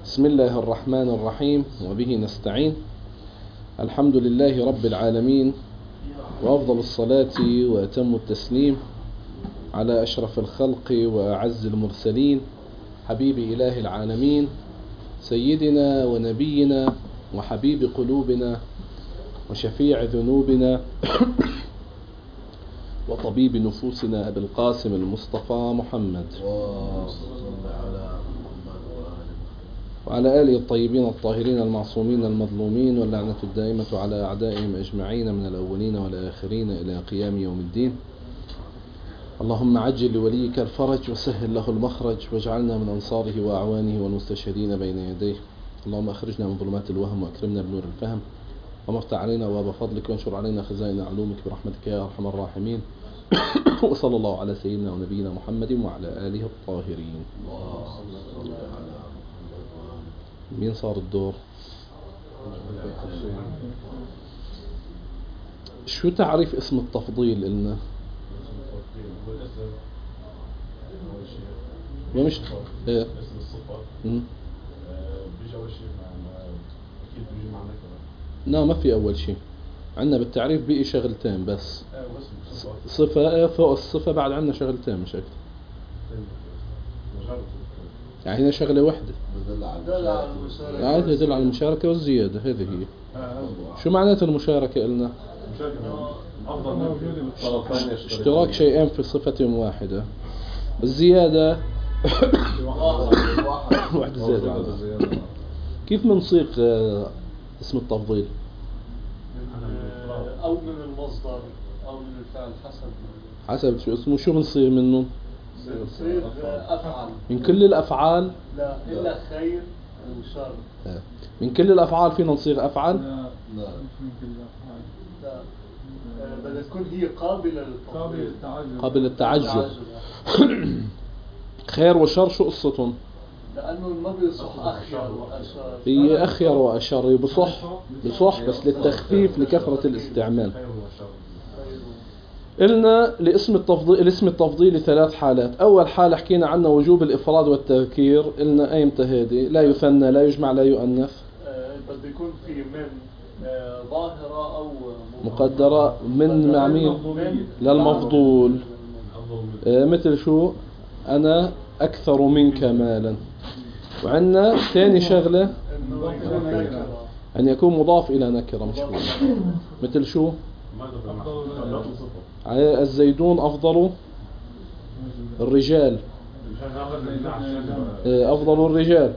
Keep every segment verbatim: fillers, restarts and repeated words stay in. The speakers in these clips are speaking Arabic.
بسم الله الرحمن الرحيم وبه نستعين. الحمد لله رب العالمين، وأفضل الصلاة وأتم التسليم على أشرف الخلق وأعز المرسلين، حبيب إله العالمين، سيدنا ونبينا وحبيب قلوبنا وشفيع ذنوبنا وطبيب نفوسنا أبي القاسم المصطفى محمد وعلى آله الطيبين الطاهرين المعصومين المظلومين، واللعنة الدائمة على أعدائهم أجمعين من الأولين والآخرين إلى قيام يوم الدين. اللهم عجل لوليك الفرج وسهل له المخرج، واجعلنا من أنصاره وأعوانه والمستشهدين بين يديه. اللهم أخرجنا من ظلمات الوهم وأكرمنا بنور الفهم، ومفتح علينا أبواب فضلك، وانشر علينا خزائن علومك برحمتك يا أرحم الراحمين. وصلى الله على سيدنا ونبينا محمد وعلى آله الطاهرين. مين صار الدور؟ شو تعريف اسم التفضيل إلنا؟ ومش ايه اسم الصفة بيجي أول شيء مع أكيد بيجي مع نكرة. لا، ما في أول شيء عندنا بالتعريف بقي شغلتين بس. صفة فوق الصفة بعد عندنا شغلتين مش أكثر، يعني هنا شغلة واحدة يدل على المشاركة والزيادة. هذه هي. شو معناته المشاركة قلنا؟ أفضل موجودة بالطرفين، اشتراك شيئين في صفة واحدة. الزيادة واحدة زيادة على كيف منصيغ اسم التفضيل؟ أو من المصدر أو من الفعل حسب حسب شو اسمه. شو بنصيغ منه؟ صيغ أفعل من كل الأفعال؟ لا إلا خير وشر. من كل الأفعال فينا نصيغ أفعل؟ لا لا مش من كل الأفعال. لا بدها تكون هي قابلة للتفضيل، قابلة للتعجب. خير وشر شو قصتهم؟ لأنه ما بيصح أخير وأشر. هي أخير وأشر بصح بصح بس للتخفيف لكثرة الاستعمال. قلنا لاسم التفضيل الاسم التفضيلي ثلاث حالات. أول حالة حكينا عنها وجوب الإفراد والتذكير. قلنا أيمتى هذه؟ لا يثنى لا يجمع لا يؤنث. بده يكون في من ظاهرة أو مقدرة. من مع مين؟ للمفضول. مثل شو؟ أنا أكثر منك مالا. وعندنا ثاني شغلة أن يكون مضاف إلى نكرة مشهور. مثل شو؟ الزيدون أفضل الرجال. أفضل الرجال.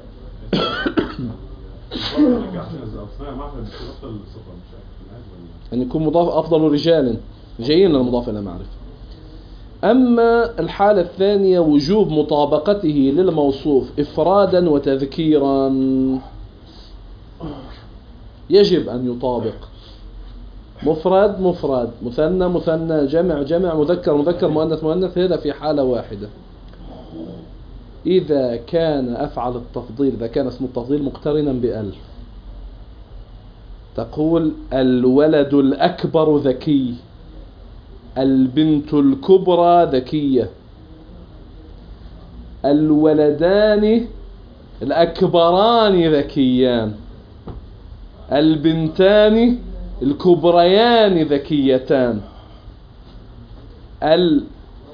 أن يكون مضاف أفضل رجال، جايين للمضاف إلى معرفة. أما الحالة الثانية وجوب مطابقته للموصوف إفرادا وتذكيرا، يجب أن يطابق. مفرد مفرد، مثنى مثنى، جمع جمع، مذكر مذكر، مؤنث مؤنث. هذا في حالة واحدة. إذا كان أفعل التفضيل، إذا كان اسم التفضيل مقترنا بأل، تقول الولد الأكبر ذكي، البنت الكبرى ذكية، الولدان الأكبران ذكيان، البنتان الكبريان ذكيتان، ال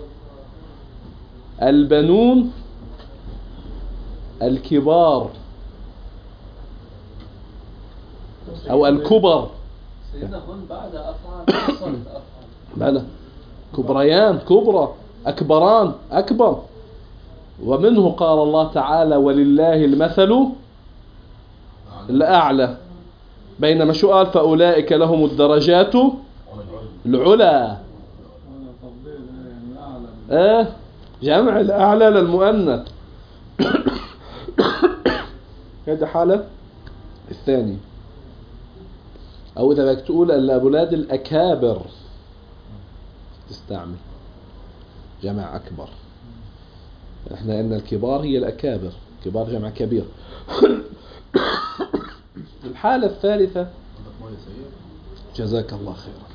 البنون الكبار أو الكبر. سيدنا هون بعد أفعال صارت أفعال. بلى كبريان كبرى، أكبران أكبر. ومنه قال الله تعالى ولله المثل الأعلى، بينما شو قال فأولئك لهم الدرجات العلى. ايه جمع الأعلى للمؤنث. هذه حالة الثانية. أو إذا بدك تقول الأولاد الأكابر تستعمل جمع أكبر. إحنا قلنا الكبار هي الأكابر، كبار جمع كبير. الحالة الثالثة، جزاك الله خيرا.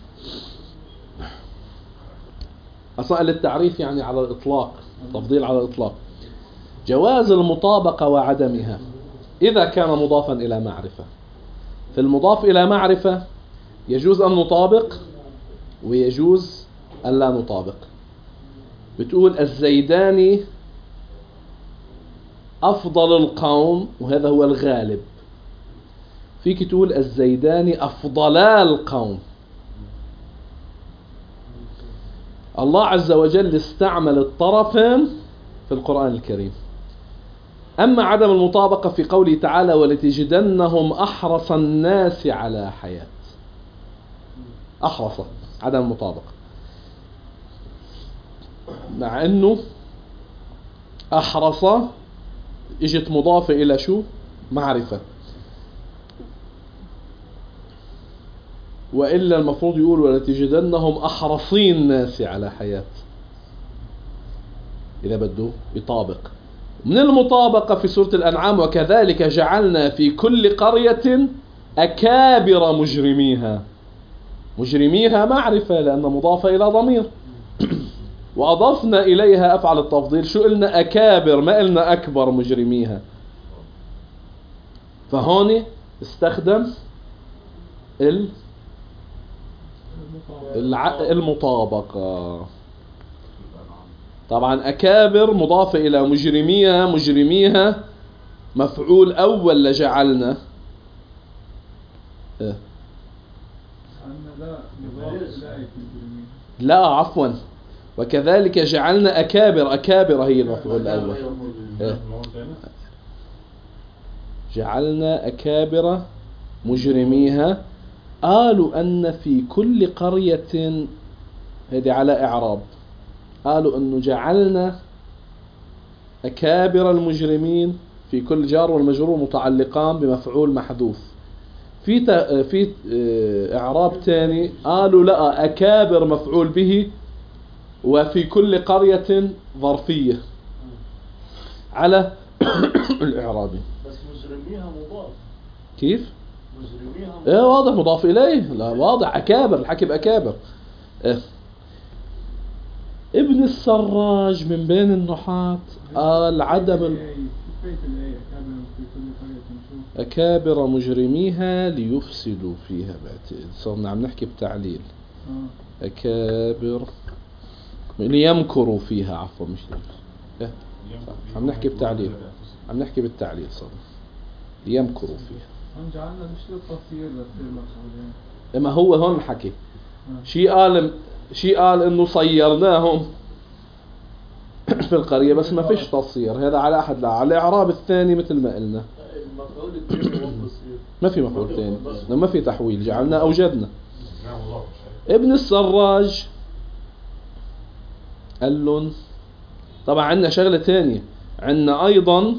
أصلا للتعريف يعني على الإطلاق، تفضيل على الإطلاق. جواز المطابقة وعدمها. إذا كان مضافا إلى معرفة. في المضاف إلى معرفة يجوز أن نطابق ويجوز أن لا نطابق. بتقول الزيداني أفضل القوم، وهذا هو الغالب. فيك تقول الزيداني أفضلا القوم. الله عز وجل استعمل الطرفين في القرآن الكريم. أما عدم المطابقة في قوله تعالى ولتجدنهم أحرص الناس على حياة، أحرص عدم المطابقة، مع أنه أحرص اجت مضافة إلى شو؟ معرفة. وإلا المفروض يقول ولتجدنهم أحرصين الناس على حياة، إذا بده يطابق. من المطابقة في سورة الأنعام وكذلك جعلنا في كل قرية أكابر مجرميها. مجرميها معرفة لأن مضافة إلى ضمير. وأضفنا إليها أفعل التفضيل. شو قلنا؟ أكابر، ما قلنا أكبر مجرميها. فهون استخدم ال الع... المطابقة. طبعا أكابر مضافة إلى مجرميها، مجرميها مفعول أول لجعلنا. إيه؟ لا عفوا، وكذلك جعلنا أكابر، أكابر هي المفعول الأول. إيه؟ جعلنا أكابر مجرميها. قالوا أن في كل قرية، هذه على إعراب، قالوا أنه جعلنا أكابر المجرمين في كل جار والمجرور متعلقان بمفعول محذوف. في في إعراب تاني قالوا لا، أكابر مفعول به وفي كل قرية ظرفية على الإعرابي. بس مجرميها مضاف. كيف؟ مجرميها مضاف. ايه واضح مضاف إليه. لا واضح أكابر، الحكي بأكابر. إيه؟ ابن السراج من بين النحاة قال عدم ال... أكابر مجرميها ليفسدوا فيها. صرنا عم نحكي بتعليل. أكابر ليمكروا فيها، عفوا مش إيه؟ عم نحكي بتعليل، عم نحكي بالتعليل. صرنا ليمكروا فيها. جعلنا مش للتصير بس. إما هو هون الحكي شي قال، شي قال إنه صيرناهم في القرية بس ما فيش تصير. هذا على أحد، لا على الإعراب الثاني مثل ما قلنا المفعول الثاني هو التصير، ما في مفعول ثاني، ما في تحويل. جعلنا أوجدنا. ابن السراج قال لهم طبعا عندنا شغلة ثانية، عندنا أيضا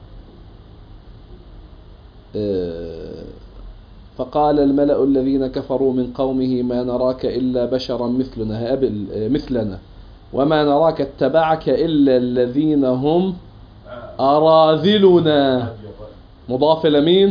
فقال الملأ الذين كفروا من قومه ما نراك إلا بشرا مثلنا مثلنا وما نراك اتبعك إلا الذين هم أراذلنا. مضاف لمين؟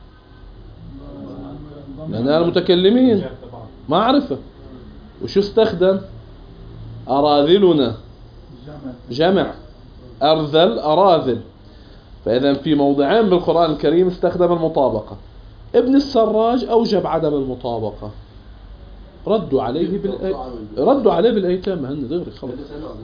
لنا المتكلمين، معرفة. وشو استخدم؟ أراذلنا، جمع أرذل أراذل. فإذا في موضعين بالقرآن الكريم استخدم المطابقة. ابن السراج أوجب عدم المطابقة. ردوا عليه بالآية، ردوا عليه بالأيتام هن دغري خلص.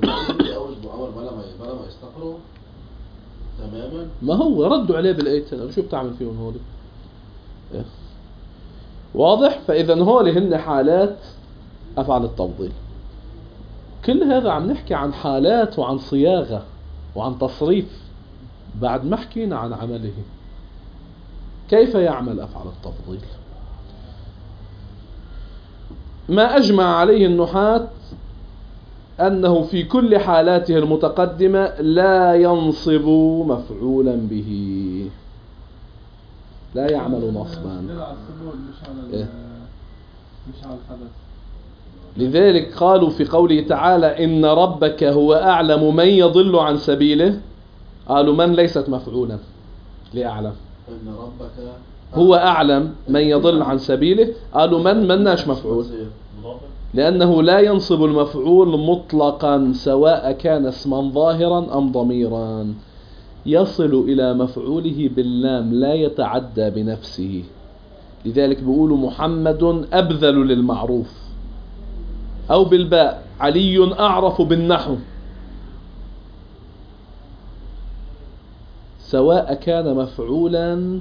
ما هو ردوا عليه بالأيتام، شو بتعمل فيهم هولي؟ إيه؟ واضح. فإذا هولي هن حالات أفعل التفضيل. كل هذا عم نحكي عن حالات وعن صياغة وعن تصريف، بعد ما حكينا عن عمله. كيف يعمل أفعل التفضيل؟ ما أجمع عليه النحاة أنه في كل حالاته المتقدمة لا ينصب مفعولا به، لا يعمل نصبا. إيه؟ لذلك قالوا في قوله تعالى إن ربك هو أعلم من يضل عن سبيله، قالوا من ليست مفعولا لأعلم. إن ربك هو أعلم من يضل عن سبيله، قالوا من مناش مفعول، لأنه لا ينصب المفعول مطلقا سواء كان اسما ظاهرا أم ضميرا. يصل إلى مفعوله باللام لا يتعدى بنفسه. لذلك بيقولوا محمد أبذل للمعروف، أو بالباء علي أعرف بالنحو، سواء كان مفعولا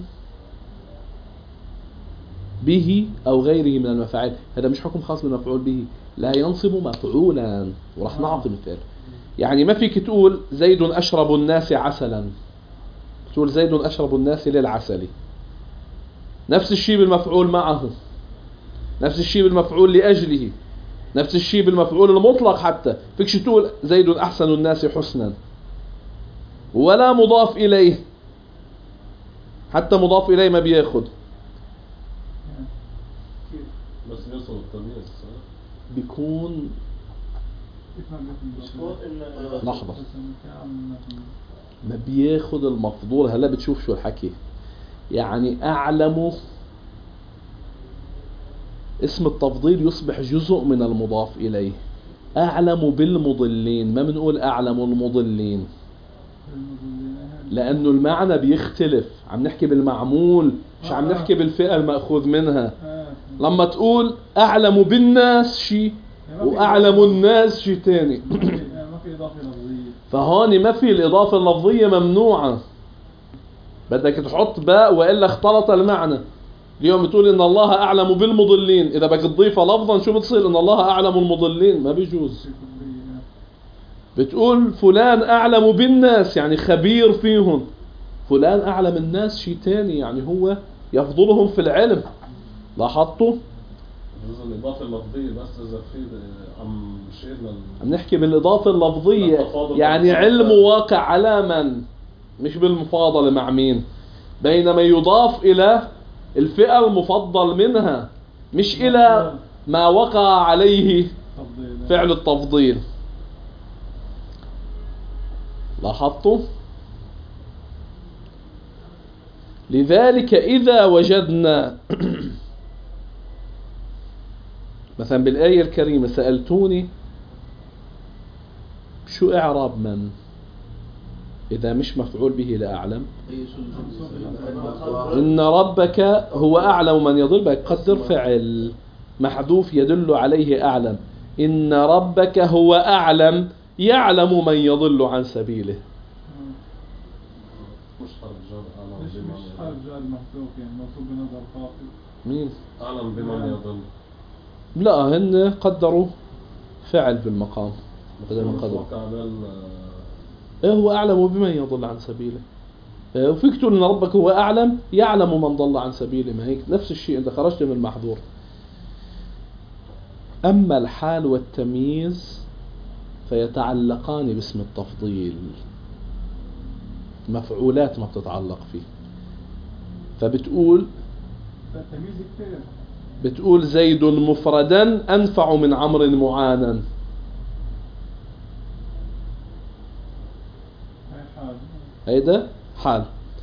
به أو غيره من المفاعيل. هذا مش حكم خاص بالمفعول به، لا ينصب مفعولا، وراح نعطي مثال. يعني ما فيك تقول زيد أشرب الناس عسلا، تقول زيد أشرب الناس للعسل. نفس الشيء بالمفعول معه، نفس الشيء بالمفعول لأجله، نفس الشيء بالمفعول المطلق. حتى فيكش تقول زيد أحسن الناس حسنا، ولا مضاف إليه، حتى مضاف إليه ما بياخد. بس بيوصل التمييز بيكون لحظة ما بياخد المفضول. هلا بتشوف شو الحكي. يعني أعلم، اسم التفضيل يصبح جزء من المضاف إليه. أعلم بالمضلين، ما بنقول أعلم المضلين، لأنه المعنى بيختلف. عم نحكي بالمعمول، مش عم نحكي بالفئة المأخوذ منها. لما تقول أعلم بالناس شيء وأعلم الناس شيء تاني. فهون ما في الإضافة اللفظية ممنوعة، بدك تحط باء وإلا اختلط المعنى. اليوم بتقول إن الله أعلم بالمضلين، إذا بدك تضيفها لفظا شو بتصير؟ إن الله أعلم المضلين، ما بيجوز. بتقول فلان أعلم بالناس، يعني خبير فيهم. فلان أعلم الناس شيء تاني، يعني هو يفضلهم في العلم. لاحظتوا؟ جزء الإضافة اللفظية بس إذا في عم شيرنا عم نحكي بالإضافة اللفظية، يعني علم واقع على من، مش بالمفاضلة مع مين، بينما يضاف إلى الفئة المفضل منها، مش إلى ما وقع عليه فعل التفضيل. لاحظتوا؟ لذلك إذا وجدنا مثلا بالآية الكريمة سألتوني شو إعراب من، إذا مش مفعول به لا أعلم. إن ربك هو أعلم من يضل، بقدر فعل محذوف يدل عليه أعلم. إن ربك هو أعلم يعلم من يضل عن سبيله. مش حرف جر أعلم مش مش حرف جر محذوف، يعني منصوب بنظر خاطئ. مين؟ أعلم بمن يضل. لا، هن قدروا فعل بالمقام بدل من قدر. إيه هو أعلم بمن يضل عن سبيله. إيه وفيك تقول إن ربك هو أعلم يعلم من ضل عن سبيله، ما هيك نفس الشيء، أنت خرجت من المحظور. أما الحال والتمييز فيتعلقان باسم التفضيل، مفعولات ما بتتعلق فيه. فبتقول التمييز كتير، بتقول زيد مفردا أنفع من عمرو معانا. هيدا حال.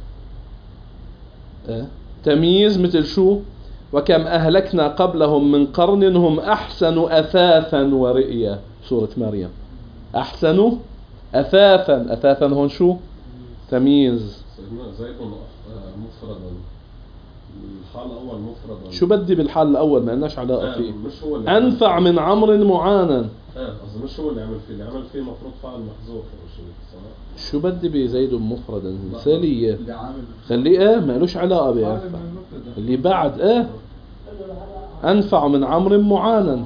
اه. تمييز مثل شو؟ وكم أهلكنا قبلهم من قرن هم أحسن أثاثا ورئيا، سورة مريم. أحسن أثاثا، أثاثا هون شو؟ تمييز. زيد مفردا، الحال الأول مفردا. شو بدي بالحال الأول؟ ما لناش علاقة آه فيه. مش هو اللي أنفع من عمرو معانا. اه قصدي مش هو اللي عمل فيه، اللي عمل فيه مفروض فعل محذوف او شيء، صح؟ شو بدي بزيد مفردا مثالية، خليه ايه ما لوش علاقة بأنفع. اللي بعد ايه أنفع من عمرو معانا.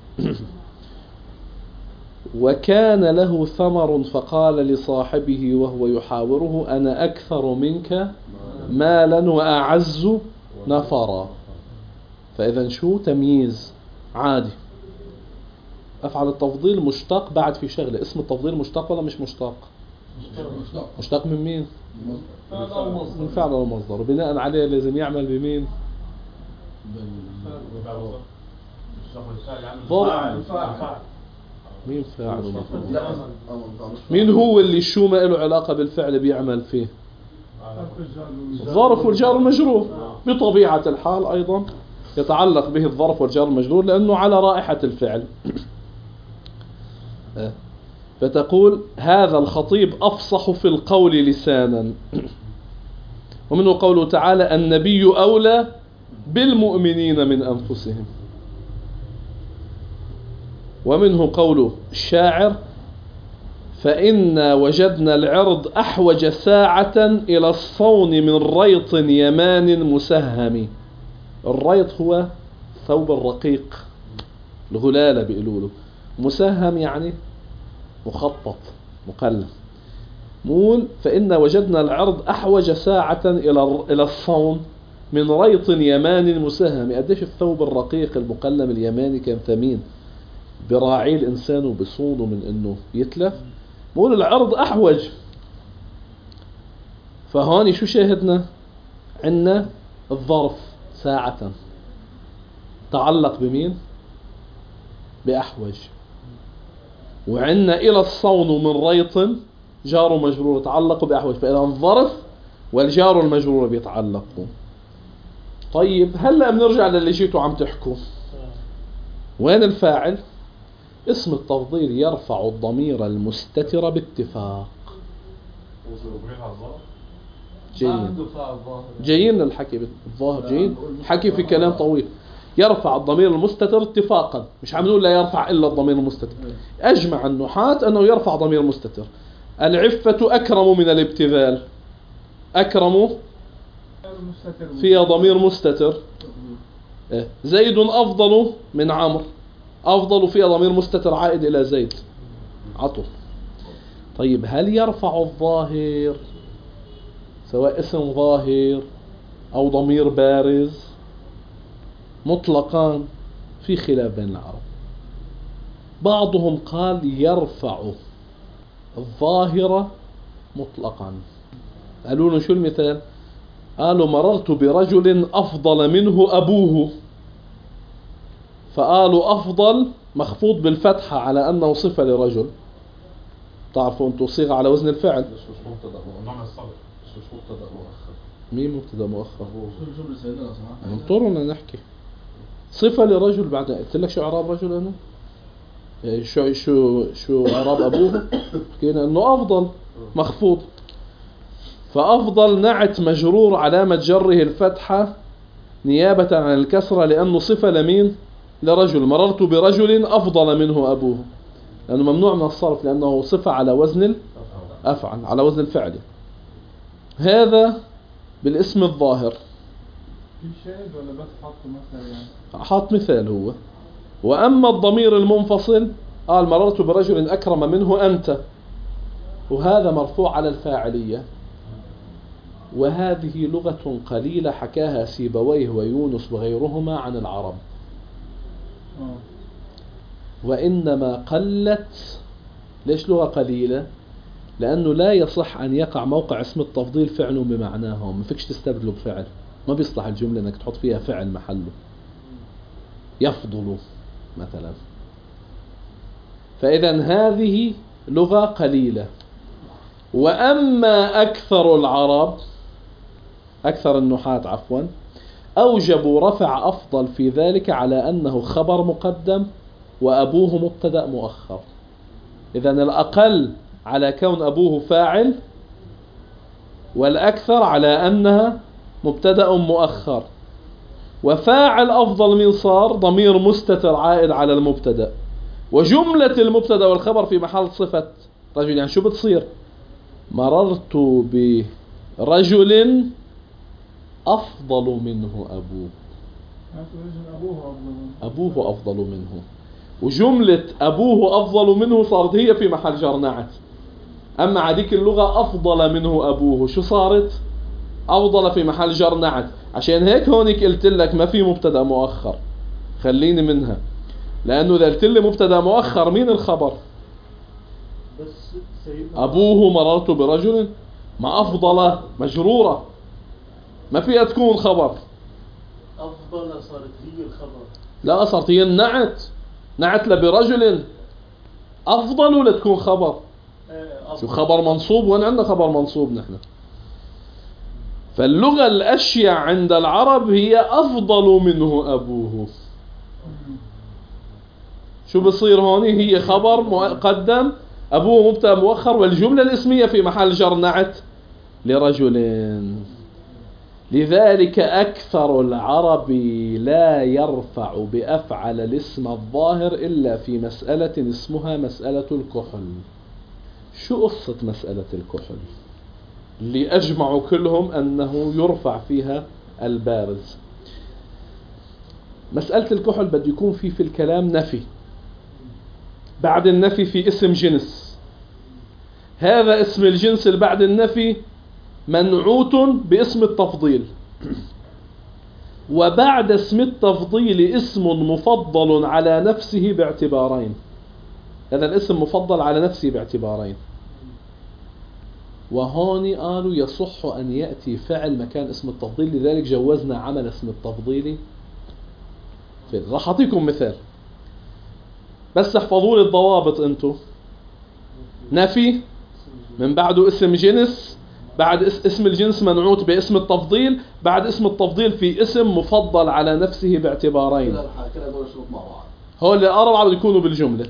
وكان له ثمر فقال لصاحبه وهو يحاوره أنا أكثر منك مالا وأعز نفرا. فإذا شو؟ تمييز عادي. أفعل التفضيل مشتق. بعد في شغلة، اسم التفضيل مشتق ولا مش مشتق؟ مشتق من مين؟ من فعل أو مصدر، وبناء عليه لازم يعمل بمين؟ ضرب. مين فاعل ومفعول؟ مين هو اللي شو ما له علاقة بالفعل بيعمل فيه؟ الظرف والجار المجرور. بطبيعة الحال أيضا يتعلق به الظرف والجار المجرور لأنه على رائحة الفعل. فتقول هذا الخطيب أفصح في القول لسانا. ومنه قوله تعالى النبي أولى بالمؤمنين من أنفسهم. ومنه قوله الشاعر فإنا وجدنا العرض أحوج ساعة إلى الصون من ريط يمان مسهم. الريط هو ثوب الرقيق، الغلالة بيقولوا له، مسهم يعني مخطط مقلم. مول فإنا وجدنا العرض أحوج ساعة إلى إلى الصون من ريط يمان مسهم. قديش الثوب الرقيق المقلم اليماني كان ثمين، براعي الإنسان وبصونه من إنه يتلف. مول العرض أحوج. فهون شو شاهدنا؟ عنا الظرف ساعة تعلق بمين؟ بأحوج. وعنا إلى الصون من ريط جار ومجرور تعلقوا بأحوج. فإذا الظرف والجار المجرور بيتعلقوا. طيب هلأ بنرجع للي جيتوا عم تحكوا. وين الفاعل؟ اسم التفضيل يرفع الضمير المستتر باتفاق. جايين جايين للحكي الظاهر، جايين حكي في كلام طويل. يرفع الضمير المستتر اتفاقا، مش عم نقول لا يرفع إلا الضمير المستتر. أجمع النحاة أنه يرفع ضمير مستتر. العفة أكرم من الابتذال. أكرم فيها ضمير مستتر. زيد أفضل من عمرو، أفضل فيها ضمير مستتر عائد إلى زيد عطف. طيب هل يرفع الظاهر سواء اسم ظاهر أو ضمير بارز مطلقا؟ في خلاف بين العرب. بعضهم قال يرفع الظاهرة مطلقا. قالوا له شو المثال؟ قالوا مررت برجل أفضل منه أبوه. فقالوا أفضل مخفوض بالفتحة على أنه صفة لرجل. تعرفوا أنتم صيغة على وزن الفعل. مش مبتدا نوع الصدر، مش مبتدا مؤخر. مين مبتدا مؤخر؟ شو الجملة سيدنا سمعت؟ انطرنا نحكي. صفة لرجل. بعد قلت لك شو إعراب رجل أنا؟ شو شو شو إعراب أبوه؟ حكينا إنه أفضل مخفوض. فأفضل نعت مجرور علامة جره الفتحة نيابة عن الكسرة لأنه صفة لمين؟ لرجل. مررت برجل أفضل منه أبوه، لأنه ممنوع من الصرف لأنه صفة على وزن الأفعل، على وزن الفعل. هذا بالاسم الظاهر. في شاهد ولا بس حط مثلا يعني؟ حط مثال هو. وأما الضمير المنفصل قال مررت برجل أكرم منه أنت، وهذا مرفوع على الفاعلية. وهذه لغة قليلة حكاها سيبويه ويونس وغيرهما عن العرب. وإنما قلت. ليش لغة قليلة؟ لأنه لا يصح أن يقع موقع اسم التفضيل فعل بمعناه. ما فيكش تستبدله بفعل، ما بيصلح الجملة أنك تحط فيها فعل محله. يفضل مثلا. فإذا هذه لغة قليلة. وأما أكثر العرب، أكثر النحاة عفوا، أوجبوا رفع أفضل في ذلك على أنه خبر مقدم وأبوه مبتدأ مؤخر. إذن الأقل على كون أبوه فاعل، والأكثر على أنها مبتدأ مؤخر. وفاعل أفضل من صار ضمير مستتر عائد على المبتدأ، وجملة المبتدأ والخبر في محل صفة رجل. يعني شو بتصير؟ مررت برجل أفضل منه أبوه. أبوه أفضل منه، وجملة أبوه أفضل منه صارت هي في محل جر نعت. أما عديك اللغة أفضل منه أبوه شو صارت؟ أفضل في محل جر نعت. عشان هيك هونيك قلت لك ما في مبتدأ مؤخر، خليني منها، لأنه إذا قلت لي مبتدأ مؤخر مين الخبر؟ بس سيدنا أبوه مررت برجل مع أفضل مجرورة، ما فيها تكون خبر. أفضل صارت هي الخبر. لا، صارت هي النعت. نعت لبرجل أفضل ولا تكون خبر؟ شو خبر منصوب؟ وين عندنا خبر منصوب نحن؟ فاللغة الأشيع عند العرب هي أفضل منه أبوه. شو بصير هون؟ هي خبر مقدم أبوه مبتدأ مؤخر والجملة الاسمية في محل جر نعت لرجل. لذلك أكثر العرب لا يرفع بأفعل الاسم الظاهر إلا في مسألة اسمها مسألة الكحل. شو قصة مسألة الكحل اللي أجمعوا كلهم أنه يرفع فيها البارز؟ مسألة الكحل بده يكون في في الكلام نفي، بعد النفي في اسم جنس، هذا اسم الجنس اللي بعد النفي منعوت باسم التفضيل، وبعد اسم التفضيل اسم مفضل على نفسه باعتبارين. هذا الاسم مفضل على نفسه باعتبارين. وهون قالوا يصح أن يأتي فعل مكان اسم التفضيل، لذلك جوزنا عمل اسم التفضيل. راح أعطيكم مثال بس احفظوا لي الضوابط انتو. نفي من بعده اسم جنس، بعد اسم الجنس منعوت باسم التفضيل، بعد اسم التفضيل في اسم مفضل على نفسه باعتبارين. هول الأربعة بده يكونوا بالجملة.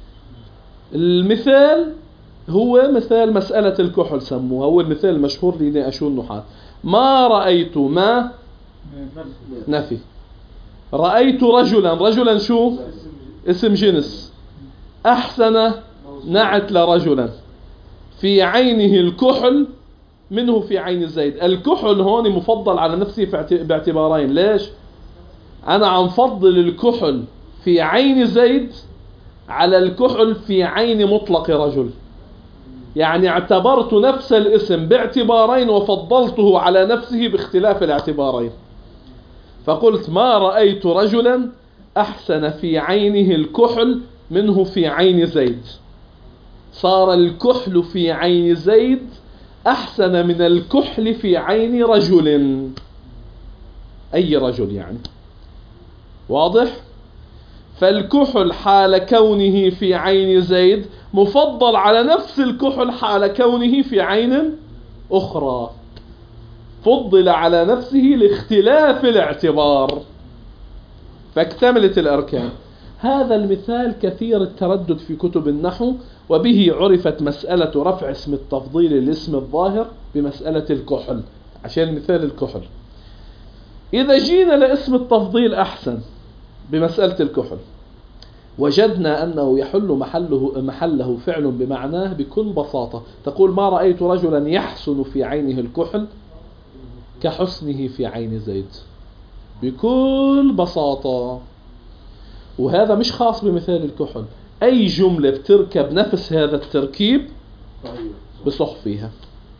المثال هو مثال مسألة الكحل سموها، هو المثال المشهور لنقاشوا النحاة. ما رأيت ما نفي، رأيت رجلا، رجلا شو؟ اسم جنس، أحسن نعت لرجلا، في عينه الكحل منه في عين زيد. الكحل هون مفضل على نفسه باعتبارين. ليش؟ أنا عم فضل الكحل في عين زيد على الكحل في عين مطلق رجل، يعني اعتبرت نفس الاسم باعتبارين وفضلته على نفسه باختلاف الاعتبارين. فقلت ما رأيت رجلا أحسن في عينه الكحل منه في عين زيد. صار الكحل في عين زيد أحسن من الكحل في عين رجل، أي رجل يعني. واضح؟ فالكحل حال كونه في عين زيد مفضل على نفس الكحل حال كونه في عين أخرى، فضل على نفسه لاختلاف الاعتبار، فاكتملت الأركان. هذا المثال كثير التردد في كتب النحو، وبه عرفت مسألة رفع اسم التفضيل للاسم الظاهر بمسألة الكحل، عشان مثال الكحل. إذا جينا لاسم التفضيل أحسن بمسألة الكحل، وجدنا أنه يحل محله, محله فعل بمعناه بكل بساطة. تقول ما رأيت رجلا يحسن في عينه الكحل كحسنه في عين زيد، بكل بساطة. وهذا مش خاص بمثال الكحل، أي جملة بتركب نفس هذا التركيب بصح فيها.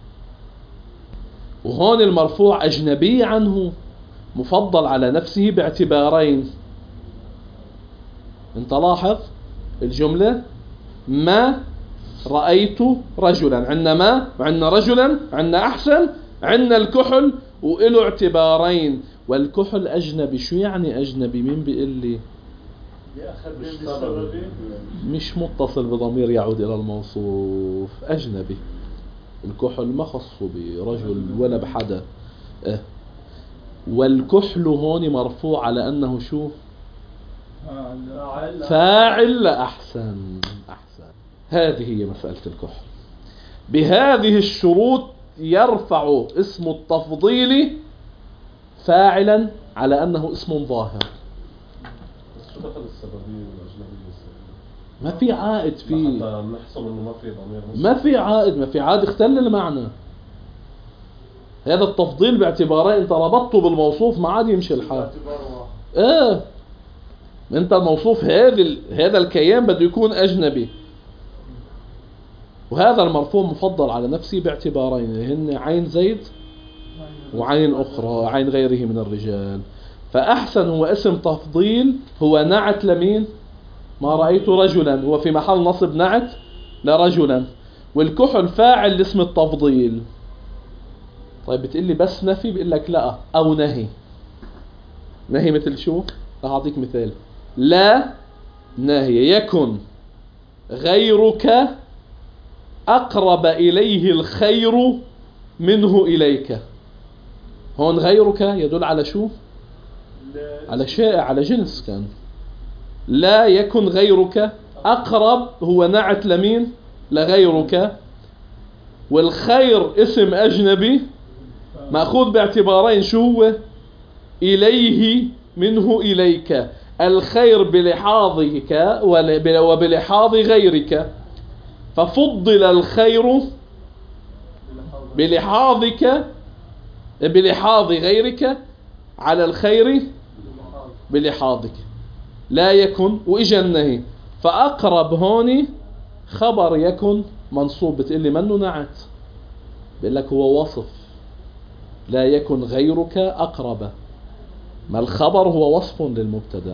وهون المرفوع أجنبي عنه مفضل على نفسه باعتبارين. انت لاحظ الجملة ما رأيت رجلا، عندنا ما وعندنا رجلا، عندنا أحسن، عندنا الكحل، وإله اعتبارين. والكحل أجنبي. شو يعني أجنبي؟ مين بيقول لي؟ مش متصل بضمير يعود إلى الموصوف، أجنبي. الكحل ما خصه برجل ولا بحدا. اه. والكحل هون مرفوع على أنه شو؟ فاعل أحسن. أحسن. هذه هي مسألة الكحل. بهذه الشروط يرفع اسم التفضيل فاعلا على أنه اسم ظاهر. شو دخل السببية والأجنبية؟ ما في عائد في، حتى نحسب إنه ما في ضمير، ما في عائد، ما في عائد، اختل المعنى. هذا التفضيل باعتبارين، انت ربطته بالموصوف ما عاد يمشي الحال. ايه انت الموصوف هذا هذا الكيان بده يكون أجنبي، وهذا المرفوع مفضل على نفسه باعتبارين، هن عين زيد وعين أخرى، عين غيره من الرجال. فأحسن هو اسم تفضيل، هو نعت لمين؟ ما رأيت رجلا، هو في محل نصب نعت لرجلا. والكحل فاعل لاسم التفضيل. طيب بتقول لي بس نفي؟ بقول لك لا، أو نهي. نهي مثل شو؟ راح أعطيك مثال. لا نهي يكن غيرك أقرب إليه الخير منه إليك. هون غيرك يدل على شو؟ على شيء، على جنس كان. لا يكن غيرك أقرب هو نعت لمين؟ لغيرك، والخير اسم أجنبي مأخوذ باعتبارين، شو هو؟ إليه منه إليك، الخير بلحاظك وبلحاظ غيرك، ففضل الخير بلحاظك بلحاظ غيرك على الخير بلحاظك. لا يكن وإجا النهي، فأقرب هوني خبر يكن منصوب. بتقلي منه نعت، بيقول لك هو وصف. لا يكن غيرك أقرب، ما الخبر هو وصف للمبتدا،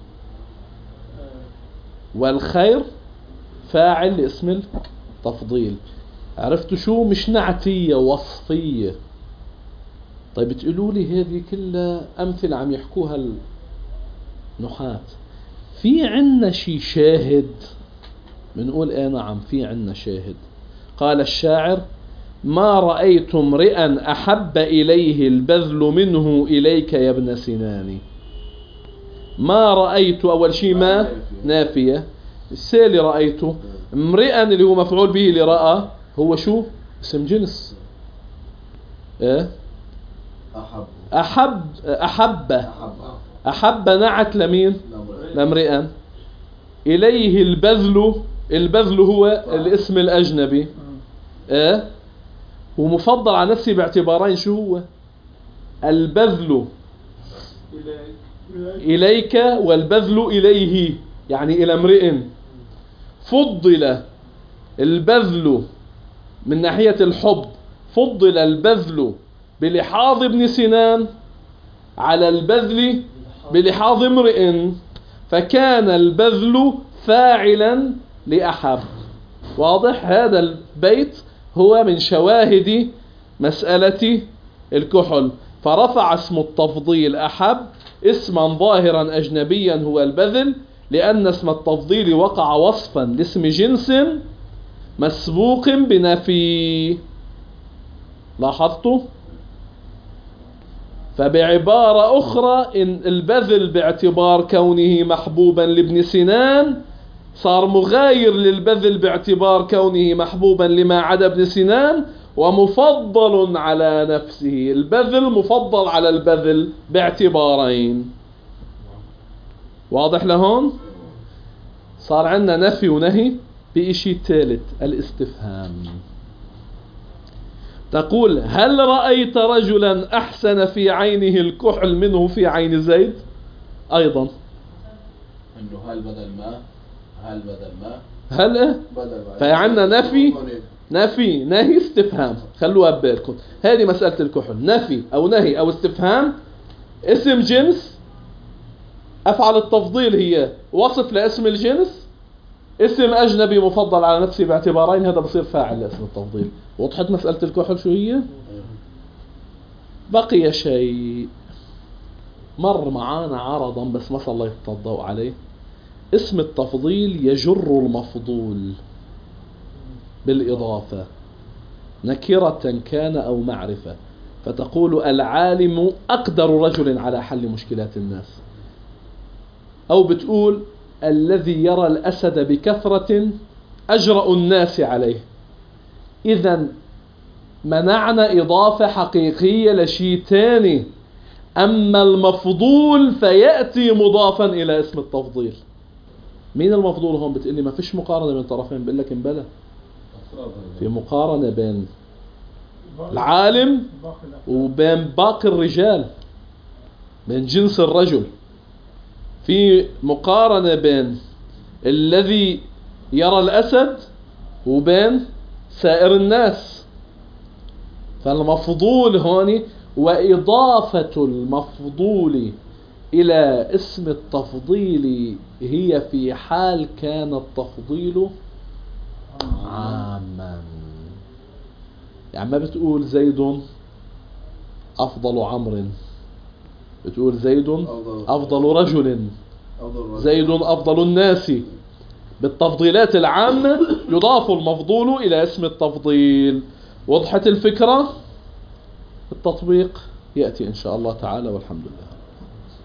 والخير فاعل لاسم التفضيل. عرفتوا شو؟ مش نعتية، وصفية. طيب تقولوا لي هذه كلها أمثلة عم يحكوها النحاة، في عنا شي شاهد؟ بنقول ايه نعم في عنا شاهد. قال الشاعر: ما رأيت امرئا أحب إليه البذل منه إليك يا ابن سناني. ما رأيت، أول شيء ما نافية، السالي رأيته. امرئا اللي هو مفعول به لرأى، هو شو؟ اسم جنس. ايه أحب أحب أحب أحب نعت لمين؟ لامرئا. إليه البذل، البذل هو الاسم الأجنبي. ايه ومفضل على نفسي باعتبارين، شو هو؟ البذل إليك والبذل إليه، يعني إلى امرئ. فضل البذل من ناحية الحب، فضل البذل بلحاظ ابن سنان على البذل بلحاظ امرئ، فكان البذل فاعلا لأحب. واضح؟ هذا البيت هو من شواهد مسألة الكحل. فرفع اسم التفضيل أحب اسما ظاهرا أجنبيا هو البذل، لأن اسم التفضيل وقع وصفا لاسم جنس مسبوق بنفي. لاحظتوا؟ فبعبارة أخرى، إن البذل باعتبار كونه محبوبا لابن سنان صار مغاير للبذل باعتبار كونه محبوبا لما عدا ابن سنان، ومفضل على نفسه. البذل مفضل على البذل باعتبارين. واضح لهون؟ صار عندنا نفي ونهي بإشي ثالث، الاستفهام. تقول: هل رأيت رجلا أحسن في عينه الكحل منه في عين زيد؟ أيضا إنه هل بدل ما هل بدل ما هل إيه؟ فعندنا نفي نفي نهي استفهام. خلوها ببالكم، هذه مسألة الكحل، نفي أو نهي أو استفهام، اسم جنس. أفعل التفضيل هي وصف لاسم الجنس، اسم أجنبي مفضل على نفسه باعتبارين، هذا بصير فاعل لاسم التفضيل. وضحت مسألة الكحل شو هي؟ بقي شيء مر معانا عرضا بس ما سلطت الضوء عليه. اسم التفضيل يجر المفضول بالإضافة، نكرة كان أو معرفة. فتقول: العالم أقدر رجل على حل مشكلات الناس، أو بتقول: الذي يرى الأسد بكثرة أجرأ الناس عليه. إذن منعنا إضافة حقيقية لشيء تاني. أما المفضول فيأتي مضافا إلى اسم التفضيل. مين المفضول هون؟ بتقلي ما فيش مقارنة بين طرفين. بقول لك انبلى، في مقارنة بين العالم وبين باقي الرجال، بين جنس الرجل. في مقارنة بين الذي يرى الأسد وبين سائر الناس. فالمفضول هون، وإضافة المفضول إلى اسم التفضيل هي في حال كان التفضيل عاما. يعني ما بتقول زيد أفضل عمرو، بتقول زيد أفضل رجل، زيد أفضل الناس. بالتفضيلات العامة يضاف المفضول إلى اسم التفضيل. وضحت الفكرة؟ التطبيق يأتي إن شاء الله تعالى، والحمد لله.